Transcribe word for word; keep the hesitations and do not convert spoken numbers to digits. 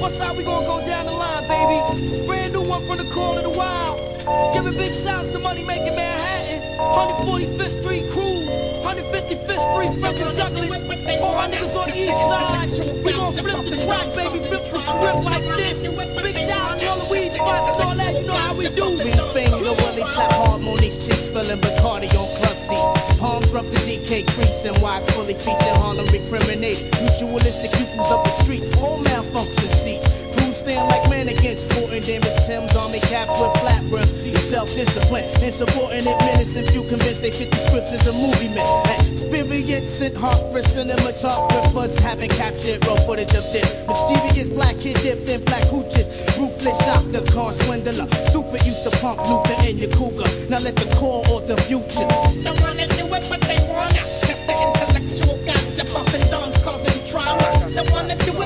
What's how we gonna go down the line, baby? Brand new one from the Call of the Wild. Giving big shouts to Money Making Manhattan. one forty-fifth Street Cruise. one fifty-fifth Street Frederick Douglass. All my niggas on the east side. We gon' flip the track, baby. Flip the script like this. Big shout to all the weed spots and all that. You know how we do. Green finger, Willie slap hard, Monique's cheeks spilling Bacardi on club seats. Palms rub the D K crease and wise fully featured Harlem recriminated. Mutualistic pupils up the street, all malfunction seats. Crews stand like mannequins, sporting damage Tim's army caps with flat rims. Self-discipline, insubordinate minutes, and few convinced they fit descriptions of movie men. Experience and heart cinematographers haven't captured raw footage of this. Mysterious black kid dipped in black hooches. Ruthless shock the car swindler. Stupid used to pump Luther in your cougar. Now let the core or the future.